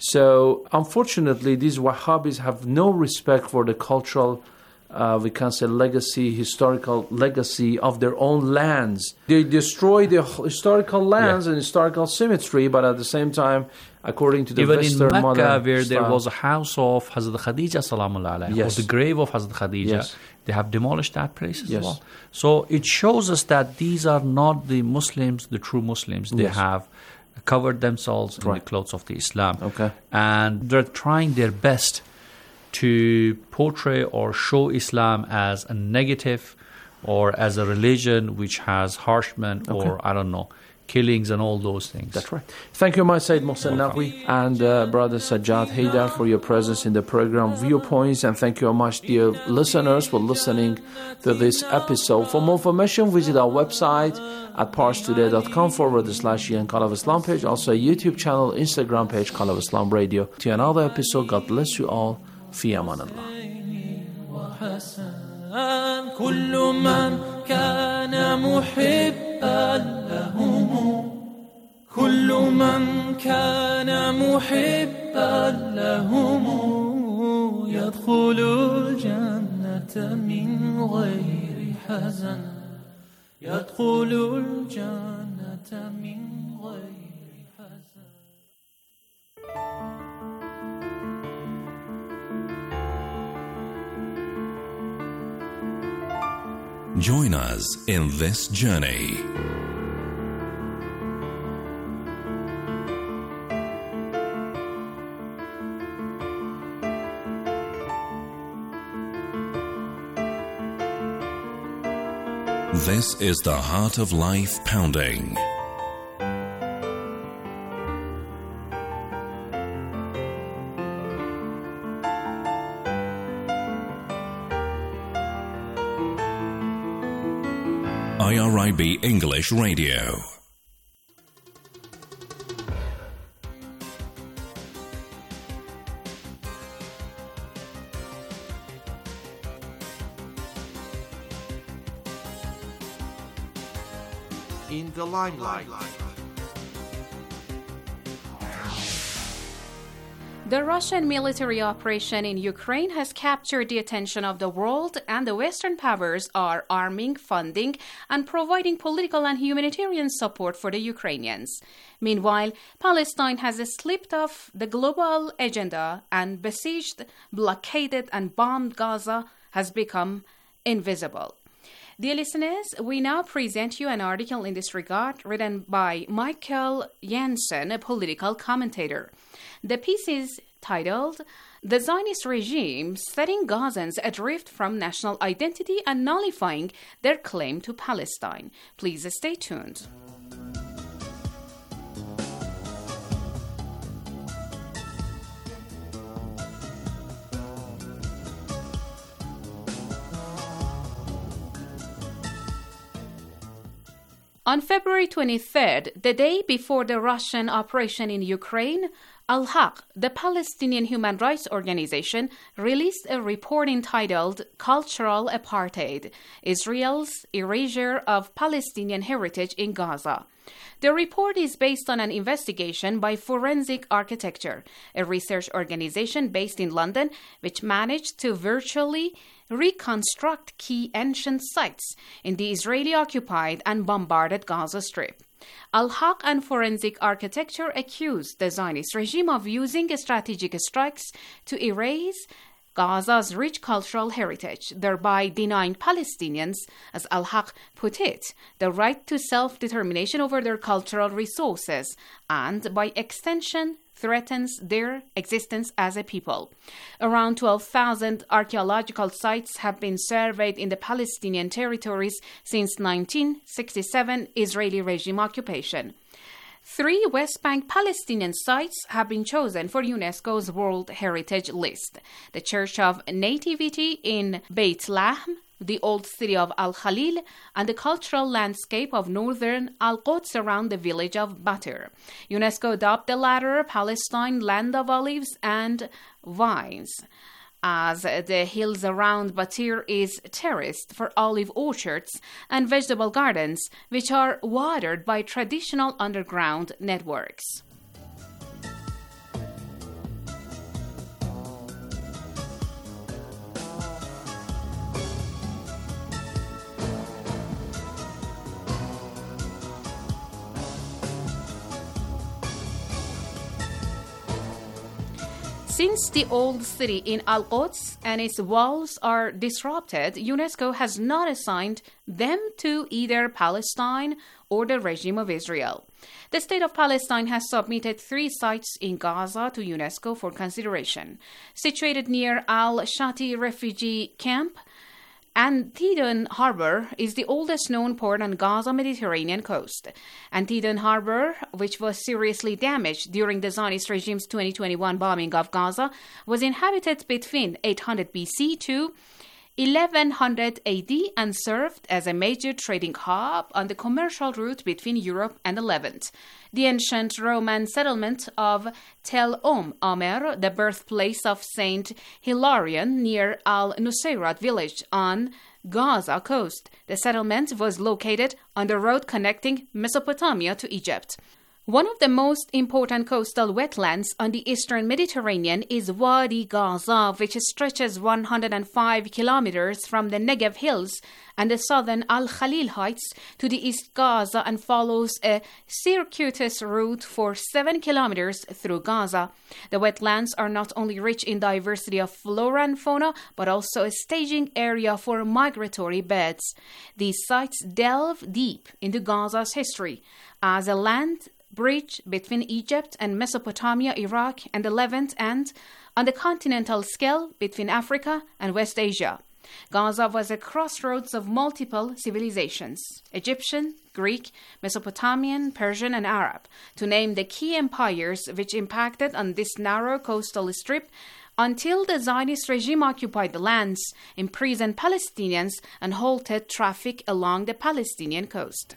So, unfortunately, these Wahhabis have no respect for the cultural Uh, we can say legacy, historical legacy of their own lands. They destroy the historical lands yeah. and historical symmetry, but at the same time, according to the Even Western in Mecca, style, where there was a house of Hazrat Khadija, salamullah alayha, yes. or the grave of Hazrat Khadija, yes. they have demolished that place as yes. well. So it shows us that these are not the Muslims, the true Muslims. They yes. have covered themselves right. in the clothes of the Islam. Okay. And they're trying their best to portray or show Islam as a negative or as a religion which has harshmen okay. or, I don't know, killings and all those things. That's right. Thank you, my Sayyid Mohsen Naqvi and uh, Brother Sajjad Haidar for your presence in the program Viewpoints, and thank you very much, dear listeners, for listening to this episode. For more information, visit our website at parstoday.com forward slash Ian Call of Islam page, also a YouTube channel, Instagram page, Call of Islam Radio. To another episode, God bless you all. في أمان الله. كل من كان محبا لهم كل من كان محبا لهم يدخل الجنة من غير حزن يدخل الجنة من غير حزن. Join us in this journey. This is the Heart of Life Pounding. I R I B English Radio. In the limelight. The Russian military operation in Ukraine has captured the attention of the world, and the Western powers are arming, funding, and providing political and humanitarian support for the Ukrainians. Meanwhile, Palestine has slipped off the global agenda, and besieged, blockaded, and bombed Gaza has become invisible. Dear listeners, we now present you an article in this regard written by Michael Jensen, a political commentator. The piece is titled, "The Zionist Regime Setting Gazans Adrift from National Identity and Nullifying Their Claim to Palestine." Please stay tuned. On February twenty-third, the day before the Russian operation in Ukraine, Al-Haq, the Palestinian human rights organization, released a report entitled Cultural Apartheid: Israel's Erasure of Palestinian Heritage in Gaza. The report is based on an investigation by Forensic Architecture, a research organization based in London, which managed to virtually reconstruct key ancient sites in the Israeli-occupied and bombarded Gaza Strip. Al-Haq and Forensic Architecture accused the Zionist regime of using strategic strikes to erase Gaza's rich cultural heritage, thereby denying Palestinians, as Al-Haq put it, the right to self-determination over their cultural resources, and by extension, threatens their existence as a people. Around twelve thousand archaeological sites have been surveyed in the Palestinian territories since nineteen sixty-seven Israeli regime occupation. Three West Bank Palestinian sites have been chosen for UNESCO's World Heritage List: the Church of Nativity in Beit Lahm, the old city of Al-Khalil, and the cultural landscape of northern Al-Quds around the village of Batir. UNESCO dubbed the latter Palestine Land of Olives and Vines, as the hills around Batir is terraced for olive orchards and vegetable gardens, which are watered by traditional underground networks. Since the old city in Al-Quds and its walls are disrupted, UNESCO has not assigned them to either Palestine or the regime of Israel. The State of Palestine has submitted three sites in Gaza to UNESCO for consideration. Situated near Al-Shati refugee camp, Antietam Harbor is the oldest known port on Gaza Mediterranean coast. Antietam Harbor, which was seriously damaged during the Zionist regime's twenty twenty-one bombing of Gaza, was inhabited between eight hundred B C to eleven hundred A D and served as a major trading hub on the commercial route between Europe and the Levant. The ancient Roman settlement of Tel Om Omer, the birthplace of Saint Hilarion near Al-Nusayrat village on Gaza coast. The settlement was located on the road connecting Mesopotamia to Egypt. One of the most important coastal wetlands on the eastern Mediterranean is Wadi Gaza, which stretches one hundred five kilometers from the Negev Hills and the southern Al-Khalil Heights to the East Gaza and follows a circuitous route for seven kilometers through Gaza. The wetlands are not only rich in diversity of flora and fauna, but also a staging area for migratory birds. These sites delve deep into Gaza's history as a land bridge between Egypt and Mesopotamia, Iraq, and the Levant, and on the continental scale between Africa and West Asia. Gaza was a crossroads of multiple civilizations: Egyptian, Greek, Mesopotamian, Persian, and Arab, to name the key empires which impacted on this narrow coastal strip until the Zionist regime occupied the lands, imprisoned Palestinians, and halted traffic along the Palestinian coast.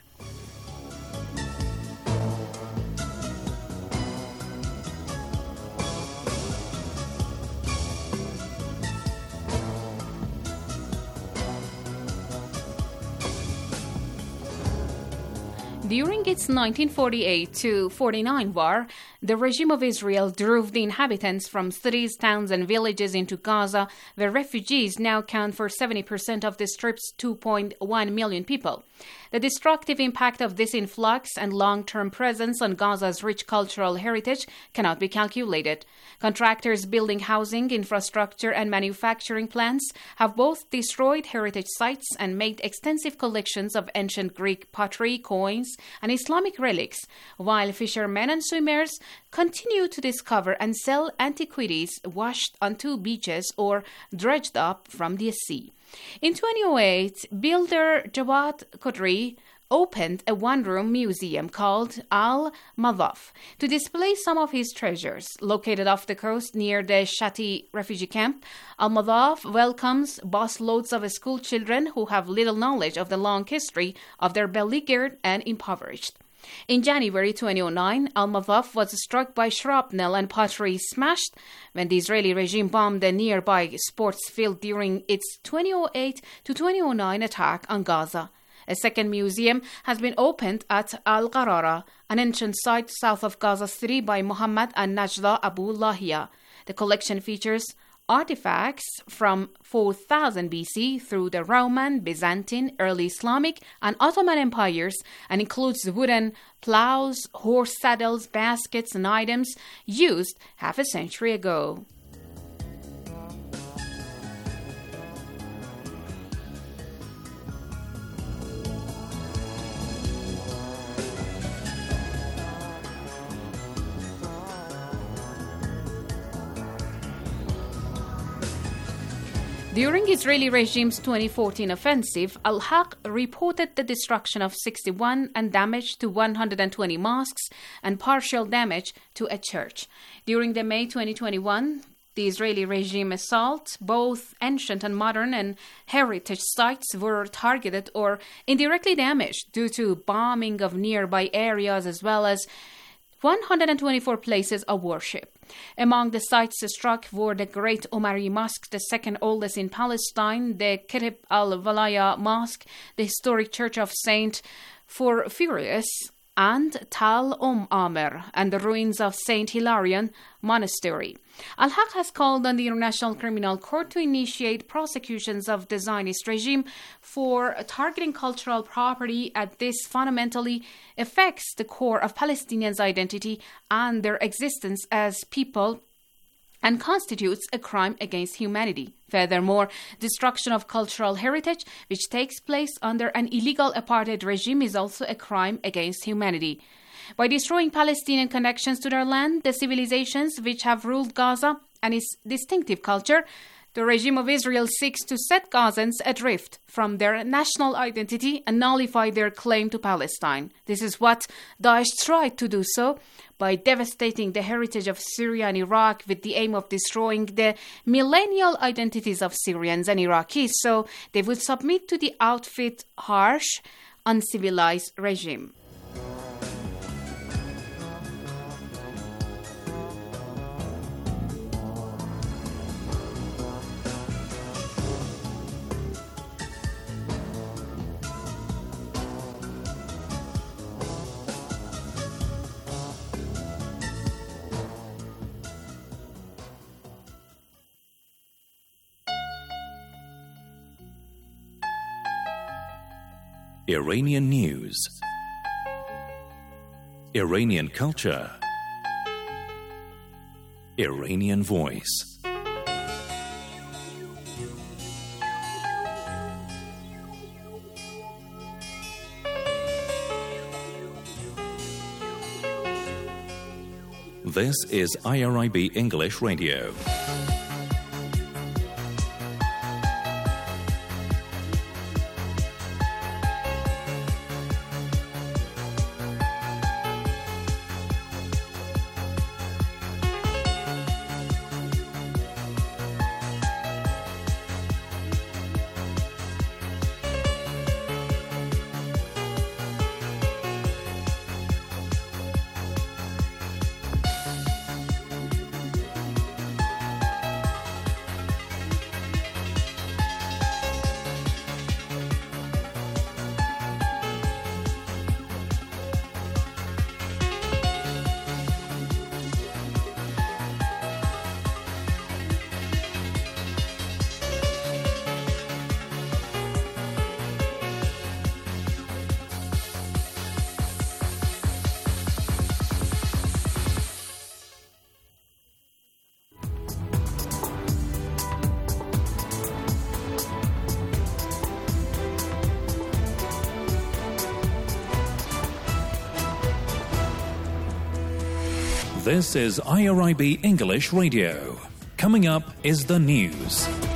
During its nineteen forty-eight to forty-nine war, The regime of Israel drove the inhabitants from cities, towns, and villages into Gaza, where refugees now count for seventy percent of the Strip's two point one million people. The destructive impact of this influx and long-term presence on Gaza's rich cultural heritage cannot be calculated. Contractors building housing, infrastructure, and manufacturing plants have both destroyed heritage sites and made extensive collections of ancient Greek pottery, coins, and Islamic relics, while fishermen and swimmers continue to discover and sell antiquities washed onto beaches or dredged up from the sea. In twenty oh eight, builder Jawad Qudri opened a one-room museum called Al-Madhaf to display some of his treasures. Located off the coast near the Shati refugee camp, Al-Madhaf welcomes busloads of school children who have little knowledge of the long history of their beleaguered and impoverished. In January twenty oh nine, Al-Madhaf was struck by shrapnel and pottery smashed when the Israeli regime bombed a nearby sports field during its twenty oh eight to twenty oh nine attack on Gaza. A second museum has been opened at Al-Qarara, an ancient site south of Gaza City by Muhammad and Najla Abu Lahia. The collection features artifacts from four thousand B C through the Roman, Byzantine, early Islamic, and Ottoman empires, and includes wooden plows, horse saddles, baskets, and items used half a century ago. During Israeli regime's twenty fourteen offensive, Al-Haq reported the destruction of sixty-one and damage to one hundred twenty mosques and partial damage to a church. During the May twenty twenty-one, the Israeli regime assault, both ancient and modern and heritage sites were targeted or indirectly damaged due to bombing of nearby areas as well as one hundred twenty-four places of worship. Among the sites struck were the Great Omari Mosque, the second oldest in Palestine, the Kirib al-Walaya Mosque, the historic Church of Saint Porphyrius, and Tal Om Amer, and the ruins of Saint Hilarion Monastery. Al-Haq has called on the International Criminal Court to initiate prosecutions of the Zionist regime for targeting cultural property, as this fundamentally affects the core of Palestinians' identity and their existence as people and constitutes a crime against humanity. Furthermore, destruction of cultural heritage, which takes place under an illegal apartheid regime, is also a crime against humanity. By destroying Palestinian connections to their land, the civilizations which have ruled Gaza and its distinctive culture, the regime of Israel seeks to set Gazans adrift from their national identity and nullify their claim to Palestine. This is what Daesh tried to do so by devastating the heritage of Syria and Iraq with the aim of destroying the millennial identities of Syrians and Iraqis so they would submit to the outfit harsh, uncivilized regime. Iranian news, Iranian culture, Iranian voice. This is I R I B English Radio. This is I R I B English Radio. Coming up is the news.